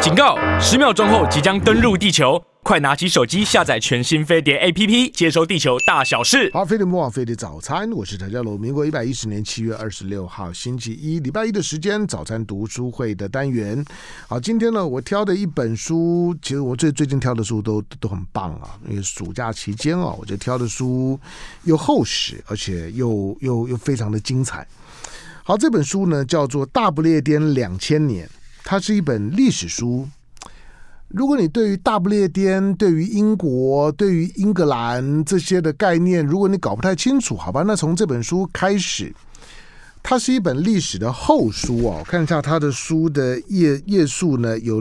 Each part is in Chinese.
警告！10秒钟后即将登陆地球，快拿起手机下载全新飞碟 APP， 接收地球大小事。 好，飞碟魔网飞碟早餐，我是陈家龙。民国110年7月26号星期一，礼拜一的时间，早餐读书会的单元。好，今天呢，我挑的一本书，其实我最近挑的书都很棒啊，因为暑假期间啊，我就挑的书又厚实，而且又非常的精彩。好，这本书呢叫做《大不列颠2000年》。它是一本历史书。如果你对于大不列颠、对于英国、对于英格兰这些的概念，如果你搞不太清楚，好吧，那从这本书开始。它是一本历史的厚书哦，看一下它的书的页数呢，有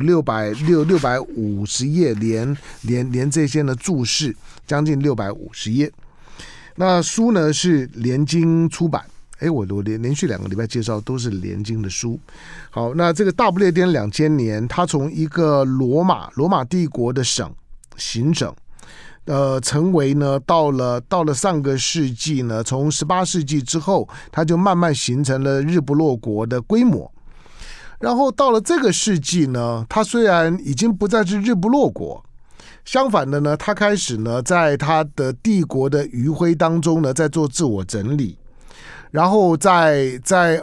650页，连这些呢注释，将近650页。那书呢是联经出版。我连续2个礼拜介绍都是联经的书。好，那这个大不列颠2000年，它从一个罗马帝国的行省，成为呢到了上个世纪呢，从18世纪之后，它就慢慢形成了日不落国的规模。然后到了这个世纪呢，它虽然已经不再是日不落国，相反的呢，它开始呢在它的帝国的余晖当中呢，在做自我整理。然后在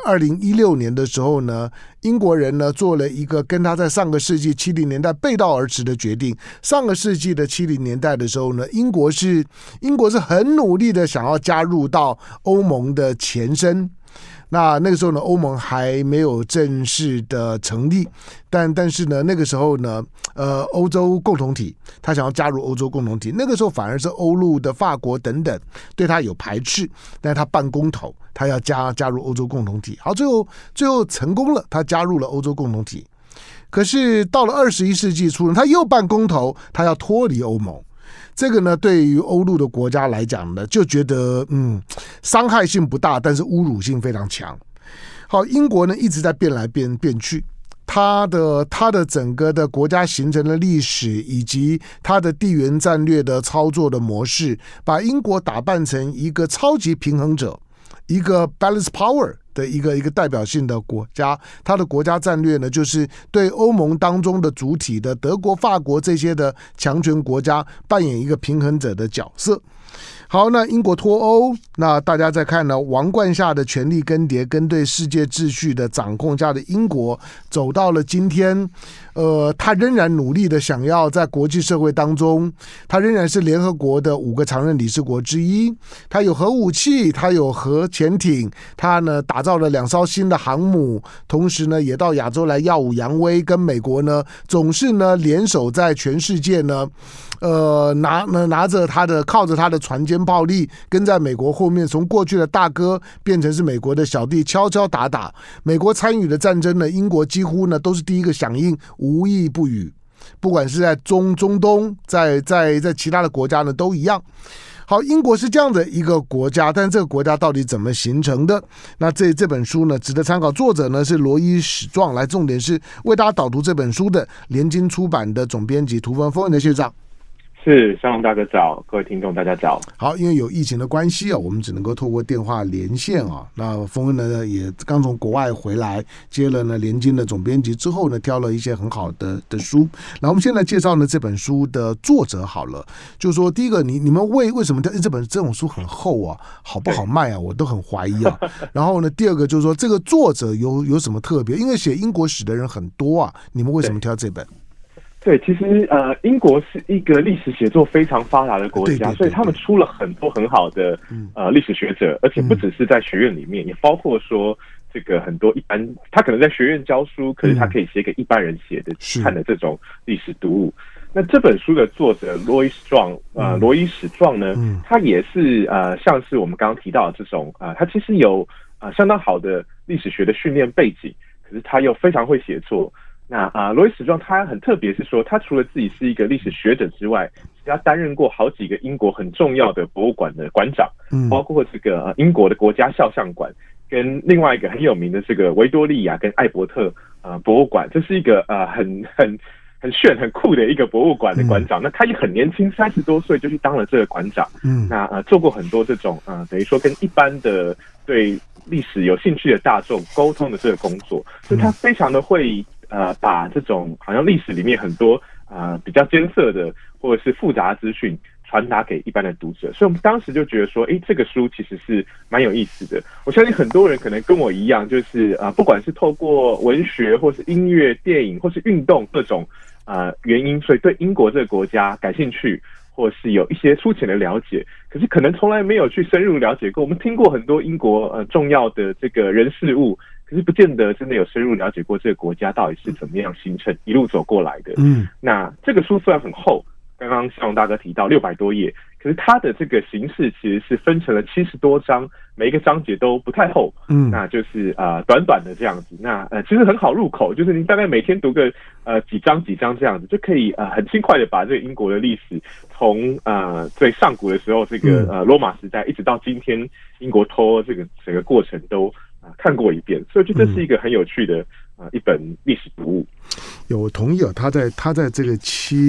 2016年的时候呢，英国人呢做了一个跟他在上个世纪70年代背道而驰的决定。上个世纪的70年代的时候呢，英国是很努力的想要加入到欧盟的前身。那个时候呢，欧盟还没有正式的成立，但是呢，那个时候呢，欧洲共同体，他想要加入欧洲共同体，那个时候反而是欧陆的法国等等对他有排斥，但是他办公投，他要加入欧洲共同体，好，最后成功了，他加入了欧洲共同体。可是到了21世纪初呢，他又办公投，他要脱离欧盟。这个呢，对于欧陆的国家来讲呢，就觉得伤害性不大，但是侮辱性非常强。好，英国呢一直在变来变去，它的整个的国家形成的历史以及它的地缘战略的操作的模式，把英国打扮成一个超级平衡者，一个 balance power 的一个代表性的国家。它的国家战略呢，就是对欧盟当中的主体的德国、法国这些的强权国家扮演一个平衡者的角色。好，那英国脱欧，那大家在看呢，王冠下的权力更迭跟对世界秩序的掌控下的英国走到了今天。他仍然努力的想要在国际社会当中，他仍然是联合国的5个常任理事国之一，他有核武器，他有核潜艇，他呢打造了2艘新的航母，同时呢也到亚洲来耀武扬威，跟美国呢总是呢联手在全世界呢拿着靠着他的船坚炮利，跟在美国后面，从过去的大哥变成是美国的小弟，敲敲打打。美国参与的战争呢，英国几乎呢都是第一个响应，无意不语。不管是在中东，在其他的国家呢都一样。好，英国是这样的一个国家，但这个国家到底怎么形成的？那这本书呢，值得参考。作者呢是罗伊史壮，来，重点是为大家导读这本书的联经出版的总编辑涂峰的学长。 是，向荣大哥早，各位听众大家早。 好，因为有疫情的关系啊，我们只能够透过电话连线啊。那峰恩呢也刚从国外回来，接了呢联经的总编辑之后呢，挑了一些很好的书。那我们现在介绍呢这本书的作者好了，就是说第一个，你们为什么这种书很厚啊，好不好卖啊？我都很怀疑啊。然后呢，第二个就是说这个作者有什么特别？因为写英国史的人很多啊，你们为什么挑这本？ 对，其实英国是一个历史写作非常发达的国家， 对， 所以他们出了很多很好的历史学者，而且不只是在学院里面，也包括说这个很多一般他可能在学院教书，可是他可以写给一般人写的看的这种历史读物。那这本书的作者罗伊史壮呢，他也是像是我们刚刚提到的这种他其实有相当好的历史学的训练背景，可是他又非常会写作。那罗伊史壮他很特别，是说他除了自己是一个历史学者之外，他担任过好几个英国很重要的博物馆的馆长，包括这个英国的国家肖像馆，跟另外一个很有名的这个维多利亚跟艾伯特博物馆，这是一个很炫很酷的一个博物馆的馆长。那他也很年轻，30多岁就去当了这个馆长。那做过很多这种等于说跟一般的对历史有兴趣的大众沟通的这个工作，所以他非常的会把这种好像历史里面很多比较艰涩的或者是复杂的资讯传达给一般的读者，所以我们当时就觉得说，这个书其实是蛮有意思的。我相信很多人可能跟我一样，就是不管是透过文学或是音乐、电影或是运动各种原因，所以对英国这个国家感兴趣，或是有一些粗浅的了解，可是可能从来没有去深入了解过。我们听过很多英国重要的这个人事物，可是不见得真的有深入了解过这个国家到底是怎么样形成一路走过来的。那这个书虽然很厚，刚刚向荣大哥提到600多页，可是它的这个形式其实是分成了70多章，每一个章节都不太厚，那就是短短的这样子。那其实很好入口，就是你大概每天读个几章这样子，就可以很轻快的把这个英国的历史从最上古的时候这个罗马时代，一直到今天英国脱欧这个整个过程都看过一遍，所以我觉得这是一个很有趣的一本历史读物。 我同意他在这个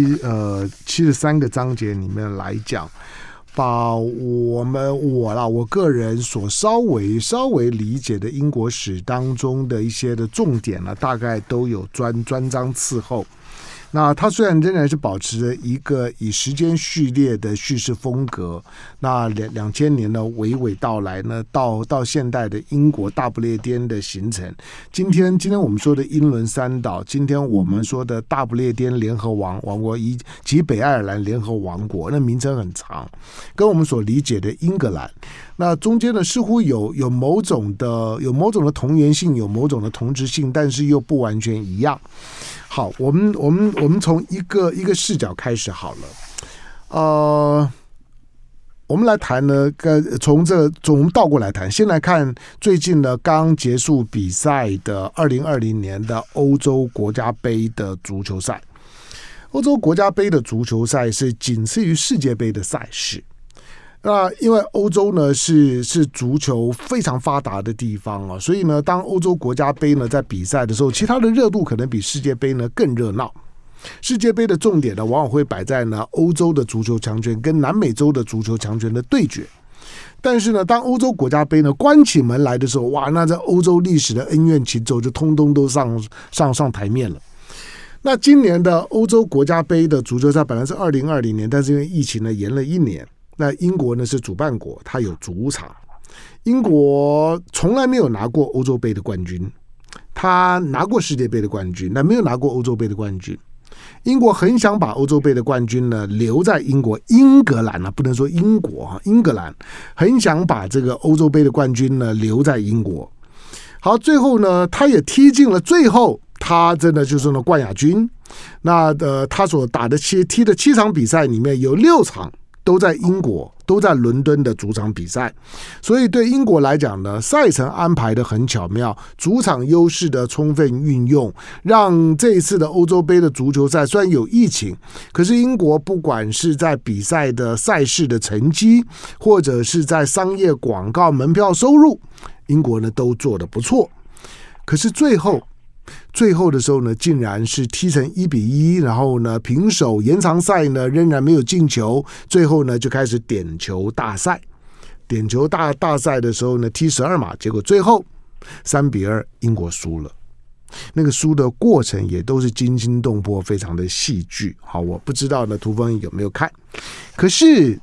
73个章节里面来讲，把我个人所稍微理解的英国史当中的一些的重点呢，大概都有专章伺候。那它虽然仍然是保持着一个以时间序列的叙事风格，那2000年呢娓娓道来呢，到现代的英国大不列颠的形成。今天我们说的英伦三岛，今天我们说的大不列颠联合王国以及北爱尔兰联合王国，那名称很长，跟我们所理解的英格兰，那中间呢似乎有某种的同源性，有某种的同质性，但是又不完全一样。好，我们从一个视角开始好了。我们来谈呢，从我们倒过来谈，先来看最近呢刚结束比赛的2020年的欧洲国家杯的足球赛。欧洲国家杯的足球赛是仅次于世界杯的赛事。那因为欧洲呢是足球非常发达的地方啊，所以呢，当欧洲国家杯呢在比赛的时候，其他的热度可能比世界杯呢更热闹。世界杯的重点呢，往往会摆在呢欧洲的足球强权跟南美洲的足球强权的对决。但是呢，当欧洲国家杯呢关起门来的时候，哇，那在欧洲历史的恩怨情仇就通通都上台面了。那今年的欧洲国家杯的足球赛本来是2020年，但是因为疫情呢延了1年。那英国呢是主办国，它有主场。英国从来没有拿过欧洲杯的冠军，他拿过世界杯的冠军，但没有拿过欧洲杯的冠军。英国很想把欧洲杯的冠军呢留在英格兰啊，不能说英国啊，英格兰很想把这个欧洲杯的冠军呢留在英国。好，最后呢，他也踢进了最后，他真的就是冠亚军。那他所打的踢的7场比赛里面有6场。都在英国，都在伦敦的主场比赛，所以对英国来讲呢，赛程安排的很巧妙，主场优势的充分运用，让这一次的欧洲杯的足球赛虽然有疫情，可是英国不管是在比赛的赛事的成绩，或者是在商业广告门票收入，英国呢都做得不错。可是最后的时候呢，竟然是踢成1-1，然后呢平手，延长赛呢仍然没有进球，最后呢就开始点球大赛。点球大赛的时候呢，踢12码，结果最后3-2，英国输了。那个输的过程也都是惊心动魄，非常的戏剧。好，我不知道呢，涂峰有没有看？可是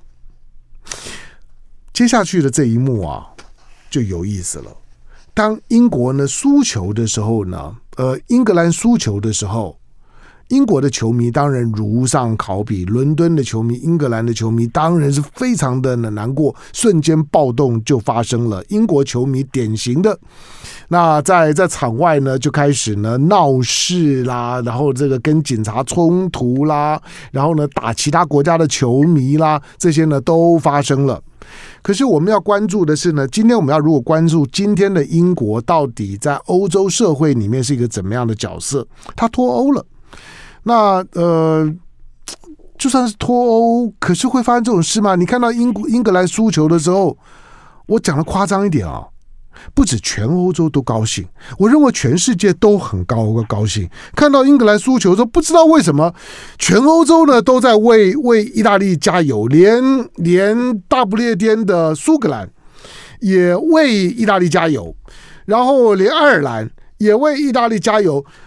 接下去的这一幕啊，就有意思了。当英国呢输球的时候呢，英格兰输球的时候，英国的球迷当然如上考妣，伦敦的球迷、英格兰的球迷当然是非常的难过，瞬间暴动就发生了。英国球迷典型的，那在场外呢就开始呢闹事啦，然后这个跟警察冲突啦，然后呢打其他国家的球迷啦，这些呢都发生了。可是我们要关注的是呢，今天我们要如果关注今天的英国到底在欧洲社会里面是一个怎么样的角色，他脱欧了。那就算是脱欧，可是会发生这种事吗？你看到英格兰输球的时候，我讲的夸张一点啊，不止全欧洲都高兴，我认为全世界都很高兴。看到英格兰输球的时候，不知道为什么全欧洲呢都在为意大利加油，连大不列颠的苏格兰也为意大利加油，然后连爱尔兰也为意大利加油。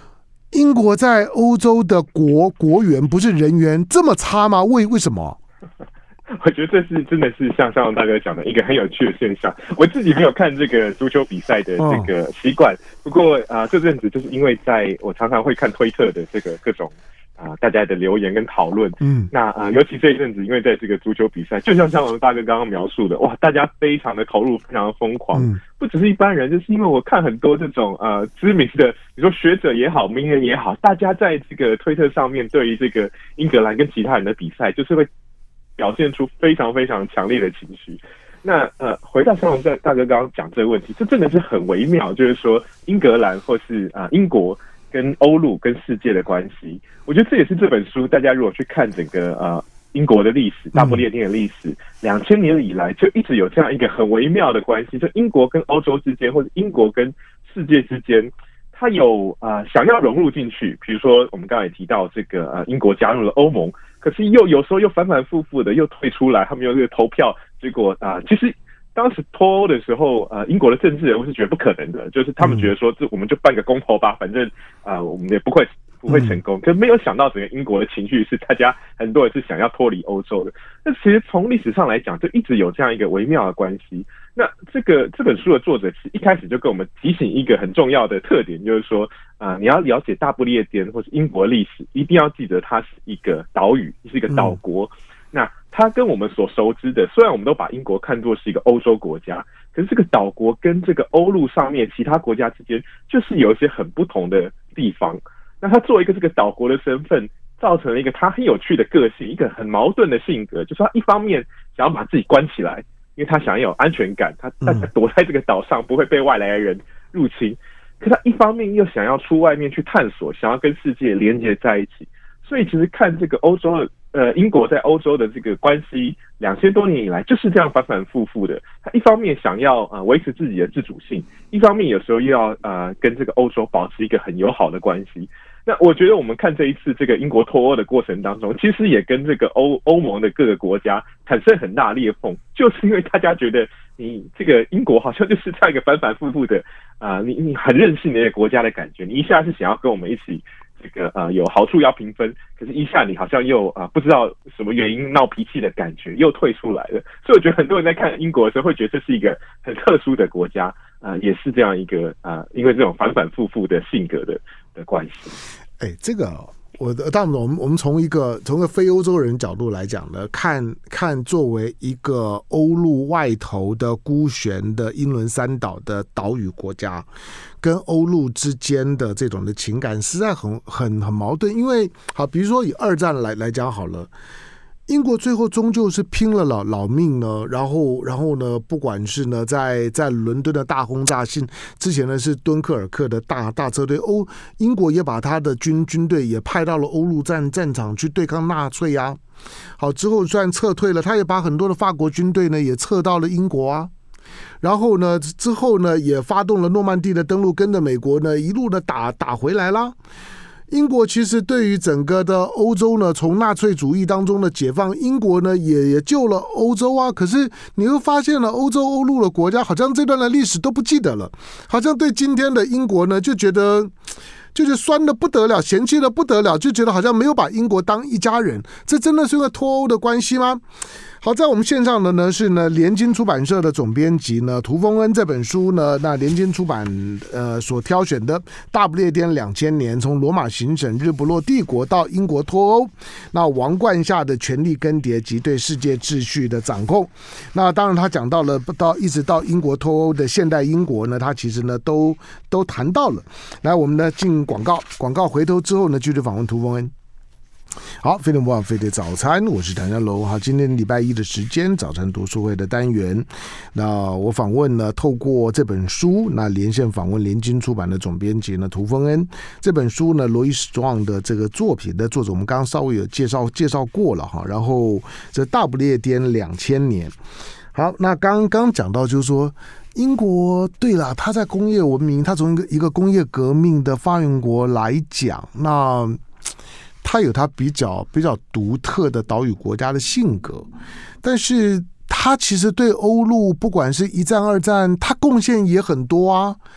英国在欧洲的国员不是人缘这么差吗？为什么？ 我觉得这是真的是像上大哥讲的一个很有趣的现象。我自己没有看这个足球比赛的这个习惯，不过这阵子就是因为我常常会看推特的这个各种大家的留言跟讨论。那尤其这一阵子，因为在这个足球比赛，就像大哥刚刚描述的，哇，大家非常的投入，非常的疯狂。不只是一般人，就是因为我看很多这种知名的，你说学者也好，名人也好，大家在这个推特上面对于这个英格兰跟其他人的比赛，就是会表现出非常非常强烈的情绪。那回到像大哥刚刚讲这个问题，这真的是很微妙，就是说英格兰或是英国跟欧陆跟世界的关系。我觉得这也是这本书大家如果去看整个英国的历史，大不列颠的历史，2000年以来就一直有这样一个很微妙的关系，就英国跟欧洲之间，或者英国跟世界之间，它有想要融入进去。比如说我们刚才也提到这个英国加入了欧盟，可是有时候又反反复复的又退出来，他们有这个投票，结果其实当时脱欧的时候，英国的政治人物是觉得不可能的，就是他们觉得说，我们就办个公投吧，反正我们也不会成功。可是没有想到，整个英国的情绪是大家很多人是想要脱离欧洲的。那其实从历史上来讲，就一直有这样一个微妙的关系。那这本书的作者其实一开始就跟我们提醒一个很重要的特点，就是说你要了解大不列颠或是英国历史，一定要记得它是一个岛屿，是一个岛国。那它跟我们所熟知的，虽然我们都把英国看作是一个欧洲国家，可是这个岛国跟这个欧陆上面其他国家之间，就是有一些很不同的地方。那它作为一个这个岛国的身份，造成了一个它很有趣的个性，一个很矛盾的性格，就是他一方面想要把自己关起来，因为他想要有安全感，他躲在这个岛上不会被外来的人入侵，可他一方面又想要出外面去探索，想要跟世界连接在一起。所以其实看这个欧洲的英国在欧洲的这个关系，2000多年以来就是这样反反复复的。他一方面想要维持自己的自主性，一方面有时候又要跟这个欧洲保持一个很友好的关系。那我觉得我们看这一次这个英国脱欧的过程当中，其实也跟这个欧盟的各个国家产生很大裂缝，就是因为大家觉得你这个英国好像就是这样一个反反复复的你很任性的一个国家的感觉，你一下是想要跟我们一起这个有好处要平分，可是一下你好像又不知道什么原因闹脾气的感觉又退出来了。所以我觉得很多人在看英国的时候会觉得这是一个很特殊的国家，也是这样一个因为这种反反复复的性格的关系。 这个当然我们从一个非欧洲人角度来讲呢，看作为一个欧陆外头的孤悬的英伦三岛的岛屿国家，跟欧陆之间的这种的情感实在很矛盾。因为好，比如说以二战来讲好了，英国最后终究是拼了老命呢，然后呢，不管是呢在伦敦的大轰炸性，之前呢是敦刻尔克的大车队，英国也把他的军队也派到了欧陆战场去对抗纳粹啊。好，之后虽然撤退了，他也把很多的法国军队呢也撤到了英国啊。然后呢，之后呢也发动了诺曼底的登陆，跟着美国呢一路的打回来啦。英国其实对于整个的欧洲呢，从纳粹主义当中的解放，英国呢也救了欧洲啊。可是你又发现了欧陆的国家好像这段的历史都不记得了，好像对今天的英国呢就觉得就是酸的不得了，嫌弃的不得了，就觉得好像没有把英国当一家人。这真的是因为脱欧的关系吗？好，在我们线上的呢是呢联经出版社的总编辑呢涂峰恩。这本书呢，那联经出版所挑选的《大不列颠2000年：从罗马行省日不落帝国到英国脱欧，那王冠下的权力更迭及对世界秩序的掌控》。那当然他讲到了一直到英国脱欧的现代英国呢，他其实呢都谈到了。来，我们呢进广告回头之后呢，继续访问涂峰恩。好，飞碟不枉飞碟早餐，我是谭家龙。好，今天礼拜一的时间，早餐读书会的单元，那我访问呢，透过这本书，那连线访问联经出版的总编辑呢涂峰恩。这本书呢，罗伊史壮的这个作品的作者，我们刚刚稍微有介绍过了哈。然后这大不列颠2000年，好，那刚刚讲到就是说。英国对了，它在工业文明，它从一个工业革命的发源国来讲，那它有它比较独特的岛屿国家的性格，但是它其实对欧陆不管是一战二战，它贡献也很多啊。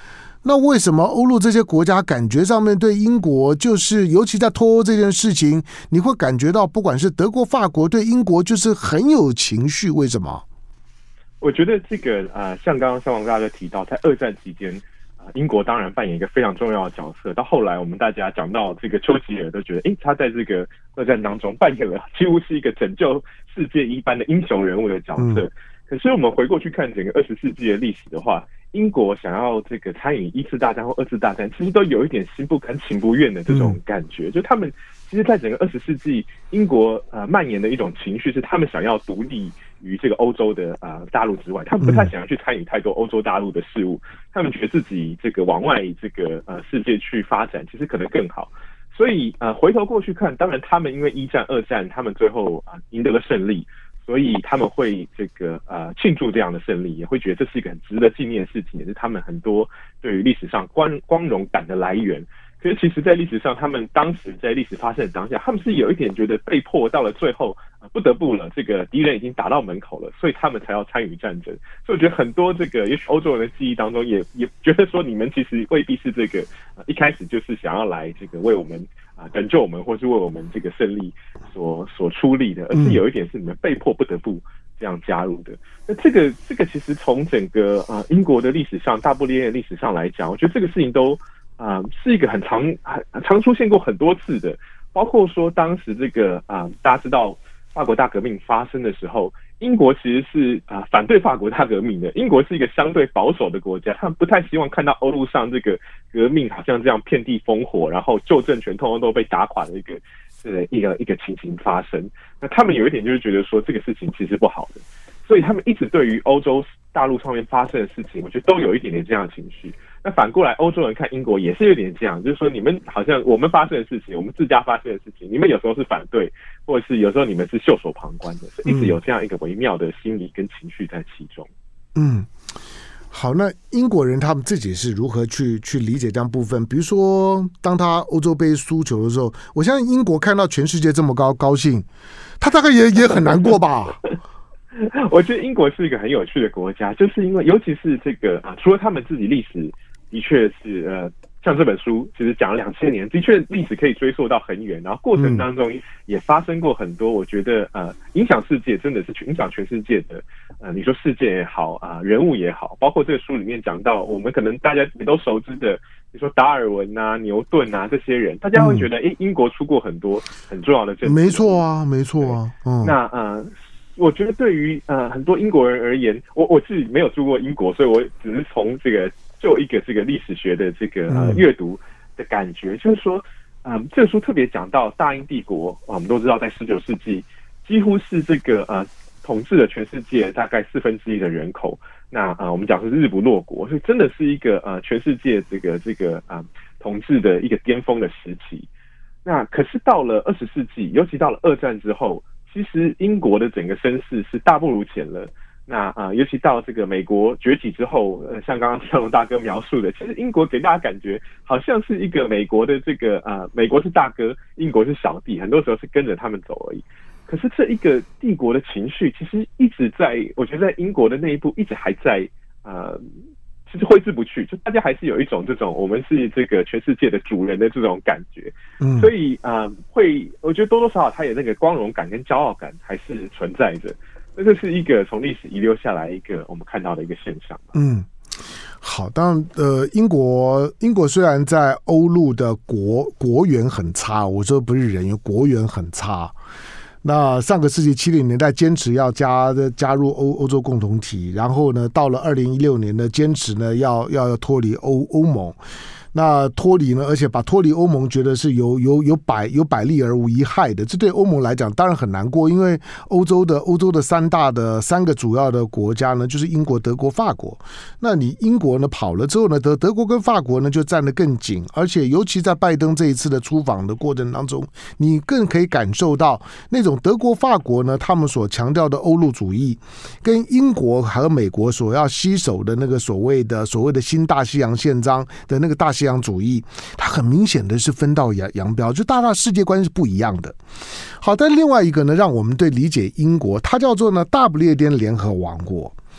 那为什么欧陆这些国家感觉上面对英国就是尤其在脱欧这件事情，你会感觉到不管是德国法国对英国就是很有情绪，为什么？ 我觉得这个像刚刚三王大哥提到，在二战期间英国当然扮演一个非常重要的角色，到后来我们大家讲到这个丘吉尔都觉得他在这个二战当中扮演了几乎是一个拯救世界一般的英雄人物的角色。可是我们回过去看整个20世纪的历史的话，英国想要这个参与1次大战或2次大战，其实都有一点心不甘情不愿的这种感觉。就他们其实在整个20世纪，英国蔓延的一种情绪是他们想要独立于这个欧洲的大陆之外，他们不太想要去参与太多欧洲大陆的事务，他们觉得自己这个往外这个世界去发展，其实可能更好。所以回头过去看，当然他们因为1战、2战，他们最后赢得了胜利。所以他们会这个庆祝这样的胜利，也会觉得这是一个很值得纪念的事情，也是他们很多对于历史上光荣感的来源。可是其实在历史上，他们当时在历史发生的当下，他们是有一点觉得被迫到了最后不得不了，这个敌人已经打到门口了，所以他们才要参与战争。所以我觉得很多这个也许欧洲人的记忆当中也觉得说，你们其实未必是这个一开始就是想要来这个为我们拯救我们，或是为我们这个胜利所出力的，而是有一点是你们被迫不得不这样加入的。那这个其实从整个英国的历史上，大不列颠的历史上来讲，我觉得这个事情都是一个很常出现过很多次的，包括说当时这个大家知道法国大革命发生的时候，英国其实是反对法国大革命的。英国是一个相对保守的国家，他们不太希望看到欧陆上这个革命好像这样遍地烽火，然后旧政权通通都被打垮的一个情形发生。那他们有一点就是觉得说这个事情其实不好的，所以他们一直对于欧洲大陆上面发生的事情，我觉得都有一点点这样的情绪。那反过来，欧洲人看英国也是有点这样，就是说你们好像我们发生的事情，我们自家发生的事情，你们有时候是反对，或者是有时候你们是袖手旁观的，所以一直有这样一个微妙的心理跟情绪在其中。 好，那英国人他们自己是如何去理解这样部分？比如说，当他欧洲杯输球的时候，我相信英国看到全世界这么高兴，他大概也很难过吧。 我觉得英国是一个很有趣的国家，就是因为尤其是这个除了他们自己历史的确是像这本书其实讲了2000年，的确历史可以追溯到很远，然后过程当中也发生过很多我觉得影响世界，真的是影响全世界的你说事件也好人物也好，包括这个书里面讲到我们可能大家也都熟知的，你说达尔文牛顿这些人，大家会觉得英国出过很多很重要的政治。 没错啊。 那我觉得对于很多英国人而言，我自己没有住过英国，所以我只是从这个就一个这个历史学的这个阅读的感觉，就是说这个书特别讲到大英帝国，我们都知道在19世纪几乎是这个统治了全世界大概1/4的人口。那我们讲是日不落国，所以真的是一个全世界这个统治的一个巅峰的时期。那可是到了20世纪，尤其到了2战之后，其实英国的整个声势是大不如前了。那尤其到这个美国崛起之后，像刚刚向荣大哥描述的，其实英国给大家感觉好像是一个美国的这个美国是大哥，英国是小弟，很多时候是跟着他们走而已。可是这一个帝国的情绪，其实一直在，我觉得在英国的内部一直还在其实挥之不去，就大家还是有一种这种我们是这个全世界的主人的这种感觉。所以我觉得多多少少他有那个光荣感跟骄傲感还是存在着。那这是一个从历史遗留下来一个我们看到的一个现象。 好，当然英国虽然在欧陆的国源很差，我说不是人员，国源很差。那上个世纪70年代坚持要加入欧洲共同体，然后呢，到了2016年呢，坚持呢要脱离欧盟。那脱离呢，而且把脱离欧盟觉得是有百利而无一害的，这对欧盟来讲当然很难过，因为欧洲的三个主要的国家呢，就是英国、德国、法国。那你英国呢跑了之后呢，德国跟法国呢就站得更紧，而且尤其在拜登这一次的出访的过程当中，你更可以感受到那种德国、法国呢他们所强调的欧陆主义，跟英国和美国所要携手的那个所谓的新大西洋宪章的那个大西洋主义，它很明显的是分道扬镳，就大世界观是不一样的。好，但另外一个呢，让我们对理解英国，它叫做呢大不列颠联合王国。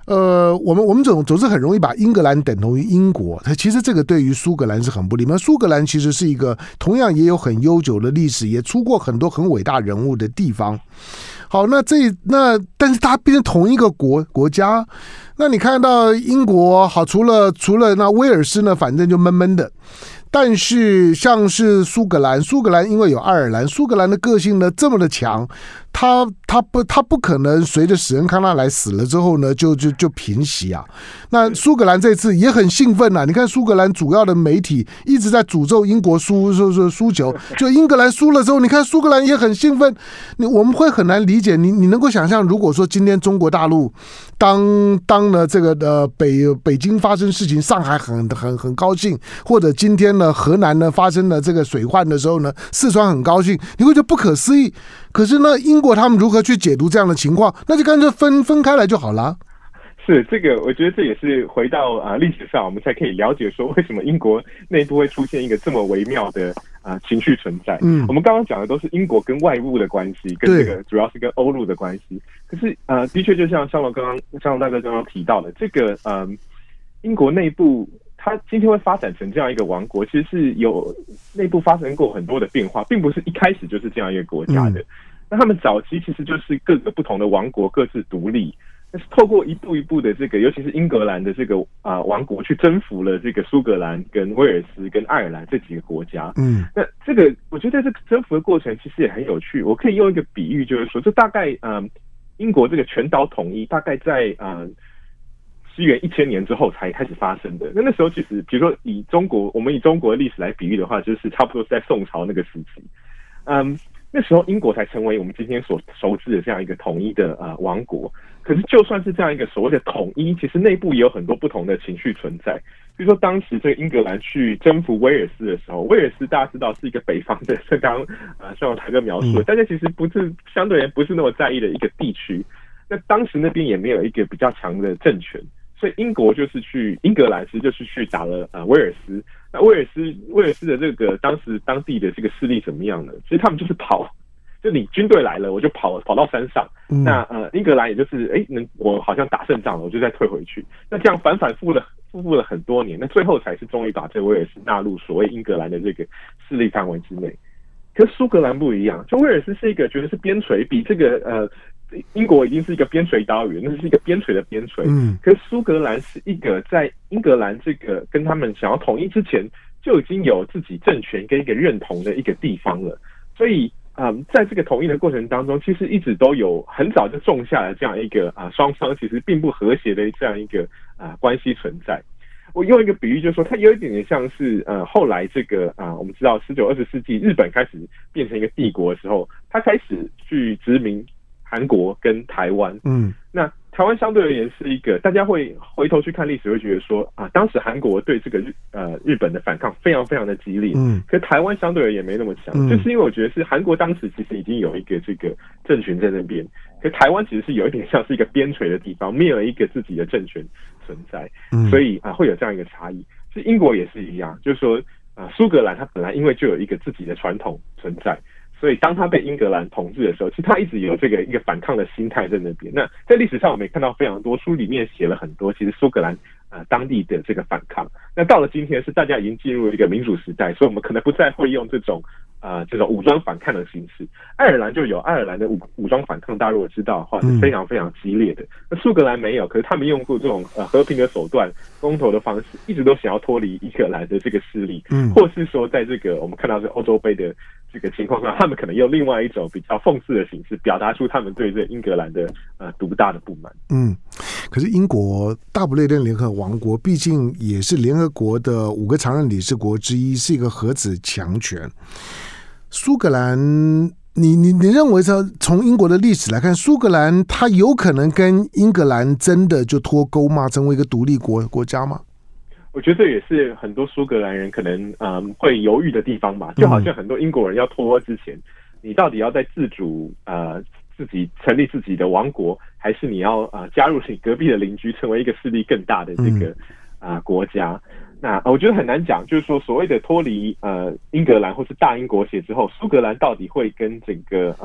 我们总是很容易把英格兰等同于英国，其实这个对于苏格兰是很不利。苏格兰其实是一个同样也有很悠久的历史，也出过很多很伟大人物的地方。好，但是它变成同一个国家，那你看到英国好，除了那威尔斯呢，反正就闷闷的。但是像是苏格兰因为有爱尔兰，苏格兰的个性呢这么的强，他不可能随着史恩康纳莱死了之后呢就平息啊。那苏格兰这次也很兴奋啊，你看苏格兰主要的媒体一直在诅咒英国输球，就英格兰输了之后，你看苏格兰也很兴奋。我们会很难理解，你能够想象，如果说今天中国大陆当了这个北京发生事情，上海很高兴，或者今天呢河南呢发生了这个水患的时候呢，四川很高兴，你会觉得不可思议。可是呢，英国他们如何去解读这样的情况？那就干脆分开来就好了。 是这个，我觉得这也是回到历史上，我们才可以了解说为什么英国内部会出现一个这么微妙的情绪存在。我们刚刚讲的都是英国跟外部的关系，跟这个主要是跟欧陆的关系。可是的确就像香龙大哥刚刚提到的，这个英国内部它今天会发展成这样一个王国，其实是有内部发生过很多的变化，并不是一开始就是这样一个国家的。那他们早期其实就是各个不同的王国各自独立，但是透过一步一步的这个，尤其是英格兰的这个王国去征服了这个苏格兰跟威尔斯跟爱尔兰这几个国家。那这个我觉得这个征服的过程其实也很有趣。我可以用一个比喻，就是说，这大概英国这个全岛统一大概在西元1000年之后才开始发生的。那时候其实，比如说我们以中国的历史来比喻的话，就是差不多是在宋朝那个时期。那时候英国才成为我们今天所熟知的这样一个统一的王国。可是就算是这样一个所谓的统一，其实内部也有很多不同的情绪存在。比如说当时这个英格兰去征服威尔斯的时候，威尔斯大家知道是一个北方的，像刚刚像台哥描述的，大家其实不是相对而言不是那么在意的一个地区。那当时那边也没有一个比较强的政权，所以英格兰其实就是去打了威尔斯。那威尔斯的这个当地的这个势力怎么样呢？其实他们就是跑，就你军队来了，我就跑到山上。那英格兰也就是我好像打胜仗了，我就再退回去。那这样反复了很多年，那最后才是终于把这个威尔斯纳入所谓英格兰的这个势力范围之内。可是苏格兰不一样，就威尔斯是一个觉得是边陲，比这个英国已经是一个边陲岛屿，那是一个边陲的边陲。可是苏格兰是一个在英格兰这个跟他们想要统一之前就已经有自己政权跟一个认同的一个地方了。所以在这个统一的过程当中，其实一直都有很早就种下了这样一个双方其实并不和谐的这样一个关系存在。我用一个比喻，就是说，它有一点点像是后来这个我们知道19、20世纪日本开始变成一个帝国的时候，它开始去殖民韩国跟台湾。那台湾相对而言是一个大家会回头去看历史，会觉得说当时韩国对这个日本的反抗非常非常的激烈。可是台湾相对而言没那么强，就是因为我觉得是韩国当时其实已经有一个这个政权在那边，可是台湾其实是有一点像是一个边陲的地方，没有一个自己的政权存在，所以会有这样一个差异。是英国也是一样，就是说苏格兰它本来因为就有一个自己的传统存在，所以当他被英格兰统治的时候，其实他一直有这个一个反抗的心态在那边。那在历史上我们也看到非常多，书里面写了很多其实苏格兰当地的这个反抗。那到了今天是大家已经进入一个民主时代，所以我们可能不再会用这种武装反抗的形式。爱尔兰就有爱尔兰的武装反抗，大家如果知道的话是非常非常激烈的。那苏格兰没有，可是他们用过这种和平的手段、公投的方式，一直都想要脱离英格兰的这个势力，或是说在这个我们看到是欧洲杯的这个情况下，他们可能用另外一种比较讽刺的形式，表达出他们对这英格兰的独大的不满。 可是英国大不列颠联合王国毕竟也是联合国的5个常任理事国之一，是一个核子强权。苏格兰，你认为说从英国的历史来看，苏格兰它有可能跟英格兰真的就脱钩吗？成为一个独立国家吗？ 我觉得这也是很多苏格兰人可能会犹豫的地方吧。就好像很多英国人要脱欧之前，你到底要在自主自己成立自己的王国，还是你要加入你隔壁的邻居，成为一个势力更大的这个国家？那我觉得很难讲，就是说所谓的脱离英格兰或是大英国协之后，苏格兰到底会跟整个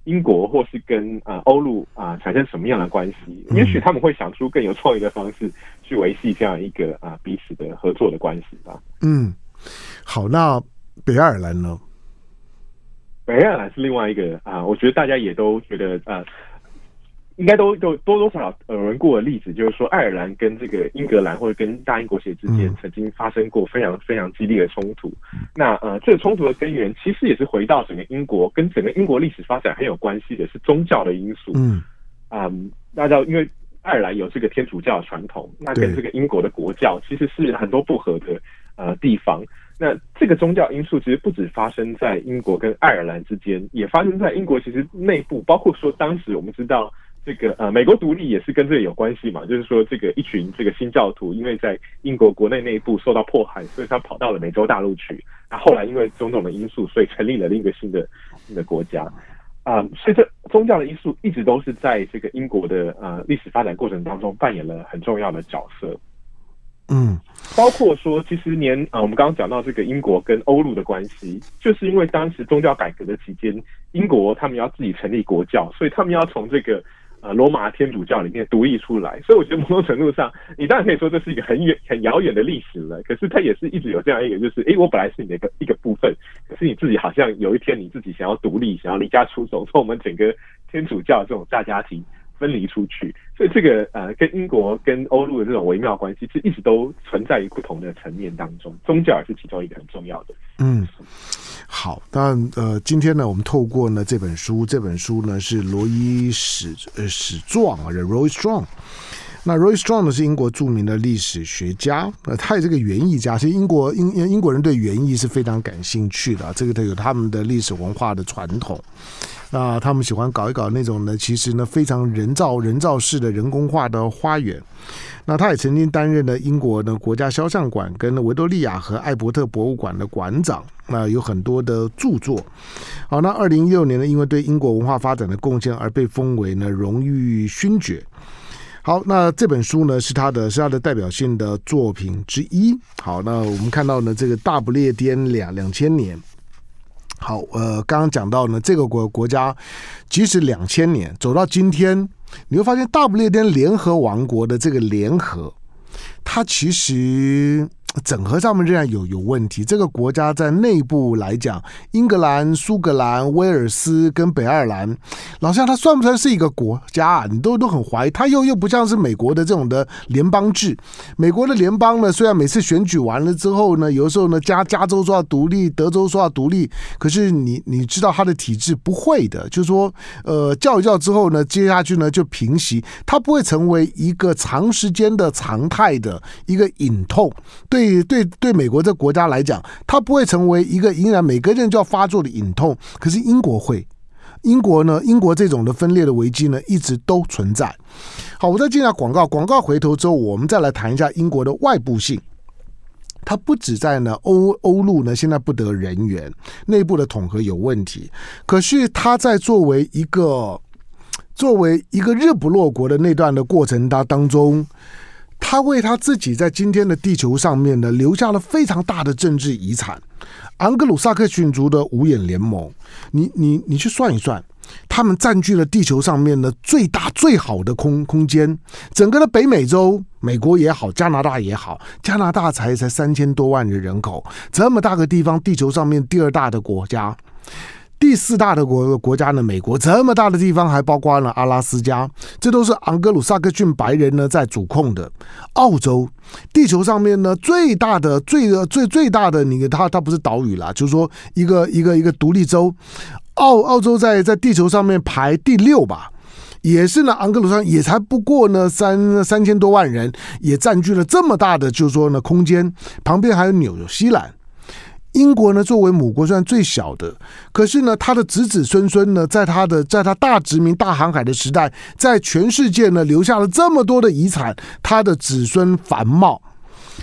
英国或是跟欧陆产生什么样的关系？也许他们会想出更有创意的方式去维系这样一个彼此的合作的关系吧。 好，那北爱尔兰呢？ 北爱尔兰是另外一个我觉得大家也都觉得应该都多多少少耳闻过的例子，就是说爱尔兰跟这个英格兰或者跟大英国协之间曾经发生过非常非常激烈的冲突。那这个冲突的根源其实也是回到整个英国跟整个英国历史发展很有关系的，是宗教的因素。大家因为爱尔兰有这个天主教的传统，那跟这个英国的国教其实是很多不合的地方。那这个宗教因素其实不只发生在英国跟爱尔兰之间，也发生在英国其实内部，包括说当时我们知道这个美国独立也是跟这个有关系嘛，就是说这个一群这个新教徒因为在英国国内部受到迫害，所以他跑到了美洲大陆去。那后来因为种种的因素，所以成立了另一个新的国家。所以这宗教的因素一直都是在这个英国的历史发展过程当中扮演了很重要的角色。包括说其实我们刚刚讲到这个英国跟欧陆的关系，就是因为当时宗教改革的期间，英国他们要自己成立国教，所以他们要从这个罗马天主教里面独立出来。所以我觉得某种程度上，你当然可以说这是一个很遥远的历史了，可是它也是一直有这样一个，就是我本来是你的一个部分，可是你自己好像有一天你自己想要独立，想要离家出走，从我们整个天主教这种大家庭分离出去。所以这个跟英国跟欧陆的这种微妙关系，其实一直都存在于不同的层面当中，宗教也是其中一个很重要的。 好，当然今天呢，我们透过呢这本书呢是罗伊史壮Roy Strong。那 Roy Strong 呢是英国著名的历史学家，他也是个园艺家。其实英国人对园艺是非常感兴趣的，这个有他们的历史文化的传统。那他们喜欢搞一搞那种呢，其实呢非常人造式的人工化的花园。那他也曾经担任了英国的国家肖像馆跟维多利亚和艾伯特博物馆的馆长，那有很多的著作。好，那2016年呢，因为对英国文化发展的贡献而被封为呢荣誉勋爵。好，那这本书呢是他的代表性的作品之一。好，那我们看到呢这个大不列颠2000年。好，刚刚讲到呢，这个国家即使2000年走到今天，你会发现大不列颠联合王国的这个联合，它其实整合上面仍然有问题。这个国家在内部来讲，英格兰、苏格兰、威尔斯跟北爱尔兰，老实讲它算不算是一个国家啊？你都很怀疑。它又不像是美国的这种的联邦制。美国的联邦呢，虽然每次选举完了之后呢，有的时候呢加州说要独立，德州说要独立，可是你知道它的体制不会的，就是说叫一叫之后呢，接下去呢就平息，它不会成为一个长时间的常态的一个隐痛。对美国这国家来讲，它不会成为一个仍然每个人就要发作的隐痛。可是英国会，英国这种的分裂的危机呢，一直都存在。好，我再进来广告回头之后，我们再来谈一下英国的外部性。它不止在呢欧陆呢现在不得人员，内部的统合有问题，可是它在作为一个日不落国的那段的过程当中，他为他自己在今天的地球上面呢留下了非常大的政治遗产。昂格鲁萨克逊族的五眼联盟，你去算一算，他们占据了地球上面的最大最好的空间。整个的北美洲，美国也好，加拿大也好，加拿大才3000多万人口，这么大个地方，地球上面第2大的国家。第4大的国家呢，美国这么大的地方，还包括了阿拉斯加，这都是昂格鲁萨克逊白人呢在主控的。澳洲，地球上面呢最大的它不是岛屿啦，就是说一个独立州。澳洲在地球上面排第6吧，也是呢，昂格鲁萨也才不过呢3000多万人，也占据了这么大的就是说呢空间。旁边还有纽西兰。英国呢，作为母国虽然最小的，可是呢，他的子子孙孙呢，在他大殖民、大航海的时代，在全世界呢留下了这么多的遗产，他的子孙繁茂。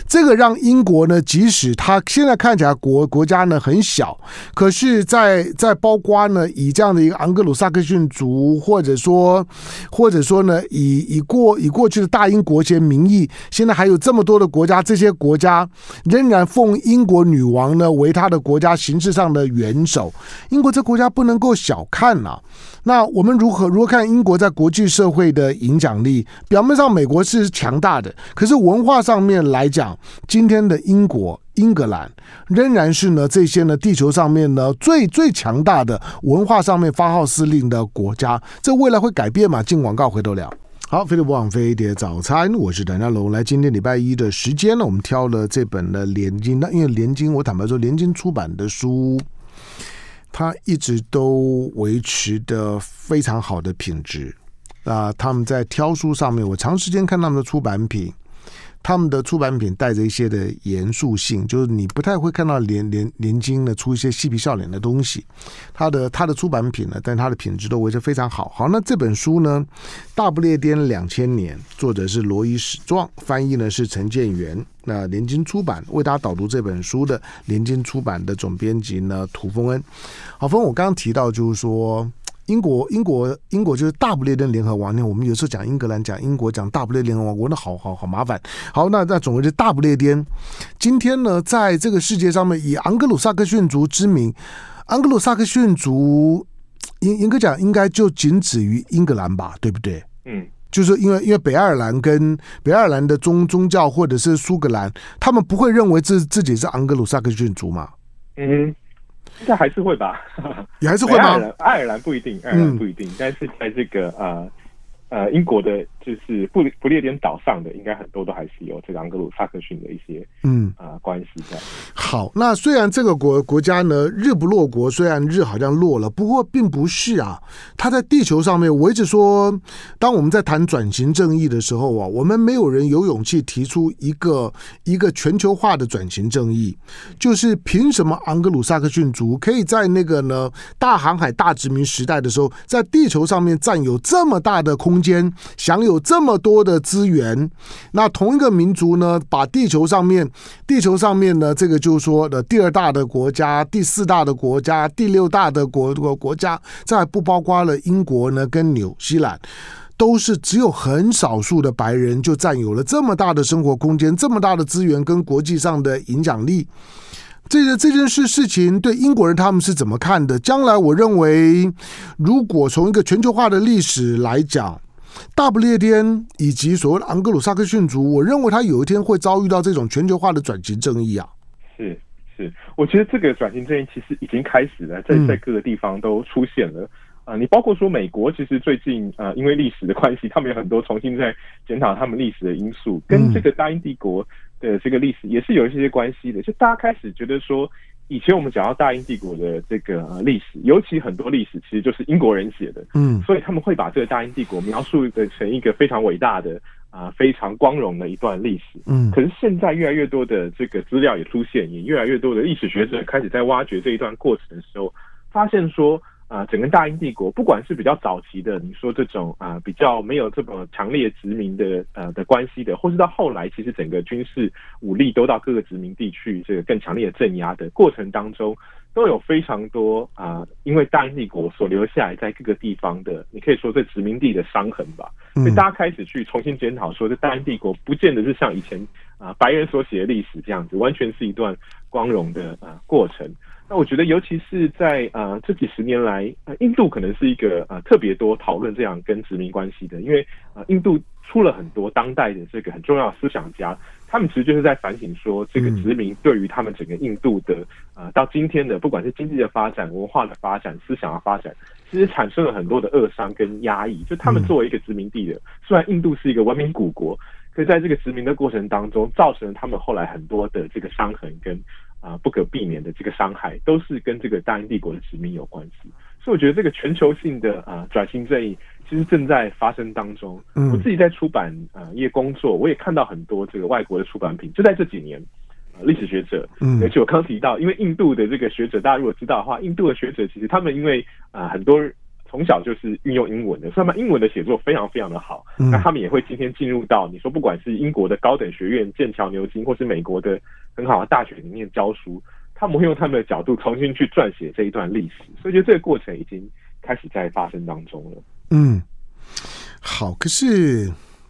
这个让英国呢，即使它现在看起来国家呢很小，可是在包括呢以这样的一个盎格鲁撒克逊族，或者说呢以过去的大英国协名义，现在还有这么多的国家，这些国家仍然奉英国女王呢为他的国家形式上的元首。英国这国家不能够小看啊。那我们如何看英国在国际社会的影响力？表面上美国是强大的，可是文化上面来讲，今天的英格兰仍然是呢这些呢地球上面呢最强大的文化上面发号施令的国家。这未来会改变吗？进广告回头聊。好，飞碟不枉飞碟早餐，我是谭家龙。来，今天礼拜一的时间呢，我们挑了这本的联经。那因为联经，我坦白说，联经出版的书，它一直都维持的非常好的品质。他们在挑书上面，我长时间看他们的出版品，他们的出版品带着一些的严肃性，就是你不太会看到联经呢出一些嬉皮笑脸的东西。他的出版品呢，但他的品质都维持非常好。好，那这本书呢，《大不列颠2000年》，作者是罗伊史壮，翻译呢是陈建元。那联经出版为大家导读这本书的联经出版的总编辑呢涂峰恩。好，峰，我刚刚提到就是说。英国就是大不列颠联合王国。我们有时候讲英格兰，讲英国，讲大不列颠联合王国，那好麻烦。好，那总而言之，大不列颠今天呢，在这个世界上面以盎格鲁撒克逊族之名，盎格鲁撒克逊族严格讲应该就仅止于英格兰吧，对不对？就是因为北爱尔兰的宗教或者是苏格兰，他们不会认为自己是盎格鲁撒克逊族嘛？ 应该还是会吧， 也还是会吗？ 爱尔兰不一定，但是在这个英国的，就是不列颠岛上的，应该很多都还是有这个盎格鲁撒克逊的一些关系在。 好，那虽然这个国家呢日不落国，虽然日好像落了，不过并不是啊。它在地球上面，我一直说，当我们在谈转型正义的时候啊，我们没有人有勇气提出一个全球化的转型正义，就是凭什么盎格鲁撒克逊族可以在那个呢大航海大殖民时代的时候，在地球上面占有这么大的空间，享有这么多的资源？那同一个民族呢，把地球上面呢，这个就是说的第2大的国家、第4大的国家、第6大的国家，这还不包括了英国呢跟纽西兰，都是只有很少数的白人就占有了这么大的生活空间、这么大的资源跟国际上的影响力。这件事情对英国人他们是怎么看的？将来我认为，如果从一个全球化的历史来讲，大不列颠以及所谓的盎格鲁撒克逊族，我认为他有一天会遭遇到这种全球化的转型正义啊。 是，我觉得这个转型正义其实已经开始了，在各个地方都出现了。你包括说美国，其实最近因为历史的关系，他们有很多重新在检讨他们历史的因素，跟这个大英帝国的这个历史也是有一些关系的。就大家开始觉得说，以前我们讲到大英帝国的这个历史，尤其很多历史其实就是英国人写的，所以他们会把这个大英帝国描述的成一个非常伟大的非常光荣的一段历史。可是现在越来越多的这个资料也出现，也越来越多的历史学者开始在挖掘这一段过程的时候，发现说整个大英帝国，不管是比较早期的，你说这种比较没有这么强烈殖民的关系的，或是到后来其实整个军事武力都到各个殖民地去这个更强烈的镇压的过程当中，都有非常多因为大英帝国所留下来在各个地方的，你可以说这殖民地的伤痕吧。所以大家开始去重新检讨说，这大英帝国不见得是像以前白人所写的历史这样子，完全是一段光荣的过程。那我觉得，尤其是在这几十年来，印度可能是一个特别多讨论这样跟殖民关系的，因为印度出了很多当代的这个很重要的思想家，他们其实就是在反省说，这个殖民对于他们整个印度的到今天的不管是经济的发展、文化的发展、思想的发展，其实产生了很多的扼伤跟压抑。就他们作为一个殖民地的，虽然印度是一个文明古国，可是在这个殖民的过程当中，造成了他们后来很多的这个伤痕跟不可避免的这个伤害，都是跟这个大英帝国的殖民有关系。所以我觉得这个全球性的转型正义其实正在发生当中。我自己在出版业工作，我也看到很多这个外国的出版品，就在这几年历史学者，而且我刚提到，因为印度的这个学者，大家如果知道的话，印度的学者其实他们因为很多从小就是运用英文的，所以他们英文的写作非常非常的好。那他们也会今天进入到你说不管是英国的高等学院剑桥、牛津，或是美国的很好的大学里面教书，他们会用他们的角度重新去撰写这一段历史。所以觉得这个过程已经开始在发生当中了。 好，可是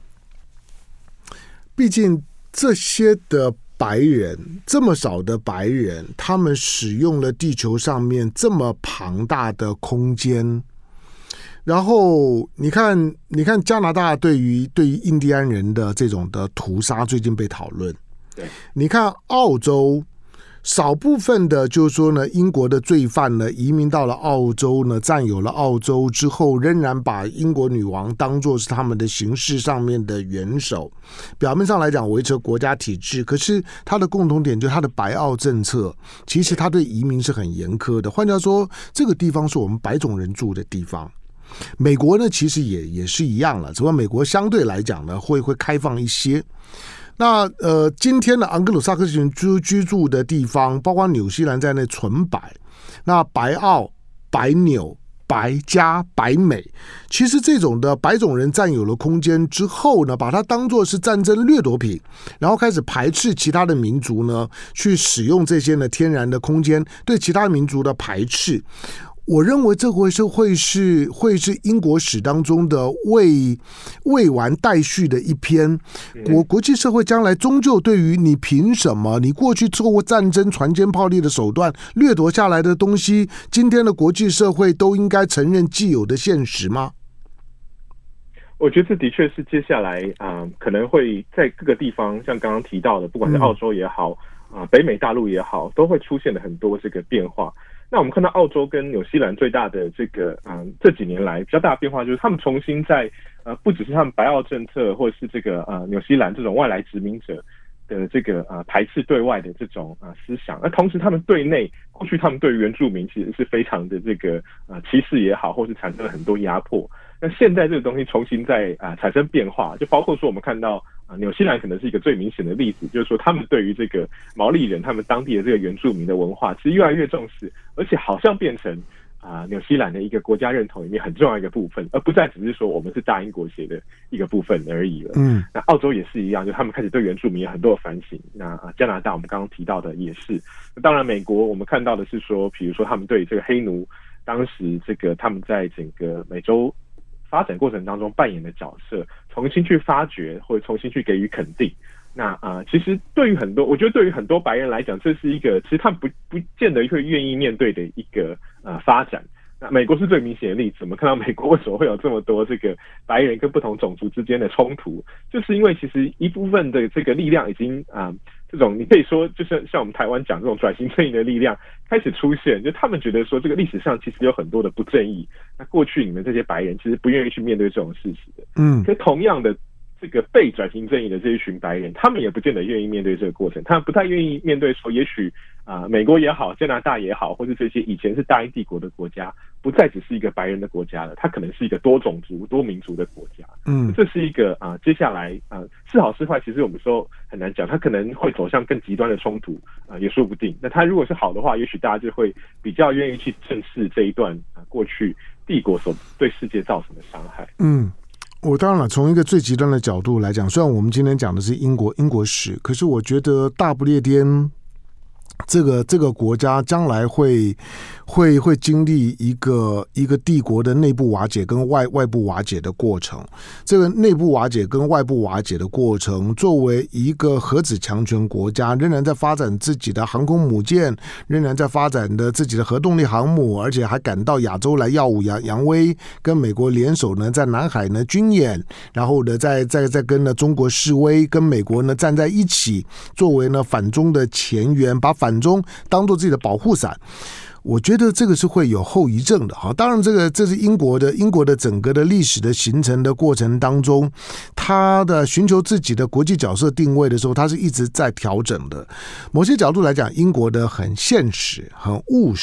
毕竟这些的白人，这么少的白人，他们使用了地球上面这么庞大的空间。然后你看加拿大对于印第安人的这种的屠杀最近被讨论。 对， 你看澳洲少部分的就是说呢，英国的罪犯呢移民到了澳洲呢，占有了澳洲之后，仍然把英国女王当作是他们的刑事上面的元首，表面上来讲维持国家体制，可是它的共同点就是它的白澳政策，其实它对移民是很严苛的。换句话说，这个地方是我们白种人住的地方。美国呢其实也是一样了，只不过美国相对来讲呢会开放一些。那今天的盎格鲁撒克逊居住的地方，包括纽西兰在内纯白，那白澳、白纽、白加、白美，其实这种的白种人占有了空间之后呢，把它当作是战争掠夺品，然后开始排斥其他的民族呢，去使用这些呢天然的空间，对其他民族的排斥。我认为这会是英国史当中的未完待续的一篇。国际社会将来终究对于你凭什么你过去透过战争船坚炮利的手段掠夺下来的东西，今天的国际社会都应该承认既有的现实吗？ 我觉得这的确是接下来可能会在各个地方，像刚刚提到的，不管是澳洲也好北美大陆也好，都会出现了很多这个变化。那我们看到澳洲跟纽西兰最大的这个这几年来比较大的变化，就是他们重新在不只是他们白澳政策，或者是这个纽西兰这种外来殖民者的这个排斥对外的这种思想，那同时他们对内过去他们对原住民其实是非常的这个歧视也好，或是产生了很多压迫。那现在这个东西重新在产生变化，就包括说我们看到纽西兰可能是一个最明显的例子，就是说他们对于这个毛利人他们当地的这个原住民的文化其实越来越重视，而且好像变成纽西兰的一个国家认同里面很重要一个部分，而不再只是说我们是大英国协的一个部分而已了。那澳洲也是一样，就他们开始对原住民有很多的反省。那加拿大我们刚刚提到的也是。当然美国我们看到的是说，比如说他们对这个黑奴当时这个他们在整个美洲发展过程当中扮演的角色，重新去发掘或者重新去给予肯定。那其实对于很多，我觉得对于很多白人来讲，这是一个其实他们不见得会愿意面对的一个发展。那美国是最明显的例子，我们看到美国为什么会有这么多这个白人跟不同种族之间的冲突，就是因为其实一部分的这个力量已经这种你可以说就是像我们台湾讲这种转型正义的力量开始出现，就他们觉得说这个历史上其实有很多的不正义，那过去你们这些白人其实不愿意去面对这种事实的。可同样的这个被转型正义的这一群白人，他们也不见得愿意面对这个过程，他们不太愿意面对说，也许美国也好，加拿大也好，或者这些以前是大英帝国的国家，不再只是一个白人的国家了，它可能是一个多种族、多民族的国家。这是一个接下来是好是坏，其实我们说很难讲，它可能会走向更极端的冲突也说不定。那它如果是好的话，也许大家就会比较愿意去正视这一段过去帝国所对世界造成的伤害。 我当然了，从一个最极端的角度来讲，虽然我们今天讲的是英国史，可是我觉得大不列颠这个国家将来会经历一个帝国的内部瓦解跟外部瓦解的过程。这个内部瓦解跟外部瓦解的过程，作为一个核子强权国家，仍然在发展自己的航空母舰，仍然在发展的自己的核动力航母，而且还赶到亚洲来耀武扬威，跟美国联手呢，在南海呢军演，然后呢再跟呢中国示威，跟美国呢站在一起，作为呢反中的前沿，把反中当作自己的保护伞。我觉得这个是会有后遗症的哈。当然，这是英国的整个的历史的形成的过程当中，他的寻求自己的国际角色定位的时候，他是一直在调整的。某些角度来讲，英国的很现实、很务实，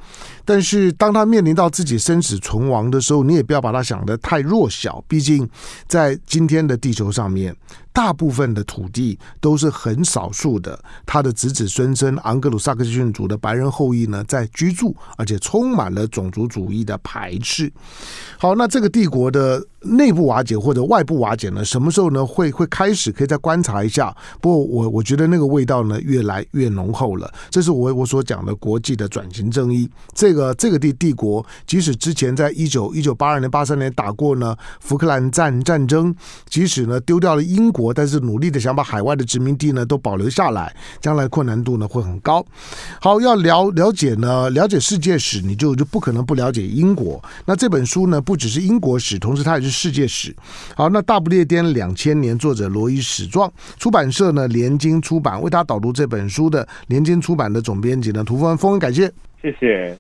但是当他面临到自己生死存亡的时候，你也不要把他想得太弱小，毕竟在今天的地球上面，大部分的土地都是很少数的他的子子孙孙盎格鲁撒克逊族的白人后裔呢在居住，而且充满了种族主义的排斥。好，那这个帝国的内部瓦解或者外部瓦解呢，什么时候呢会开始？可以再观察一下。不过我觉得那个味道呢越来越浓厚了。这是我所讲的国际的转型正义。这个帝国，即使之前在1982年、83年打过呢福克兰战争，即使呢丢掉了英国，但是努力的想把海外的殖民地呢都保留下来，将来困难度呢会很高。好，要了解世界史，你就不可能不了解英国。那这本书呢不只是英国史，同时它也是世界史。好，那大不列颠2000年，作者罗伊史壮，出版社呢联经出版，为他导读这本书的联经出版的总编辑呢涂峰，感谢， 谢谢。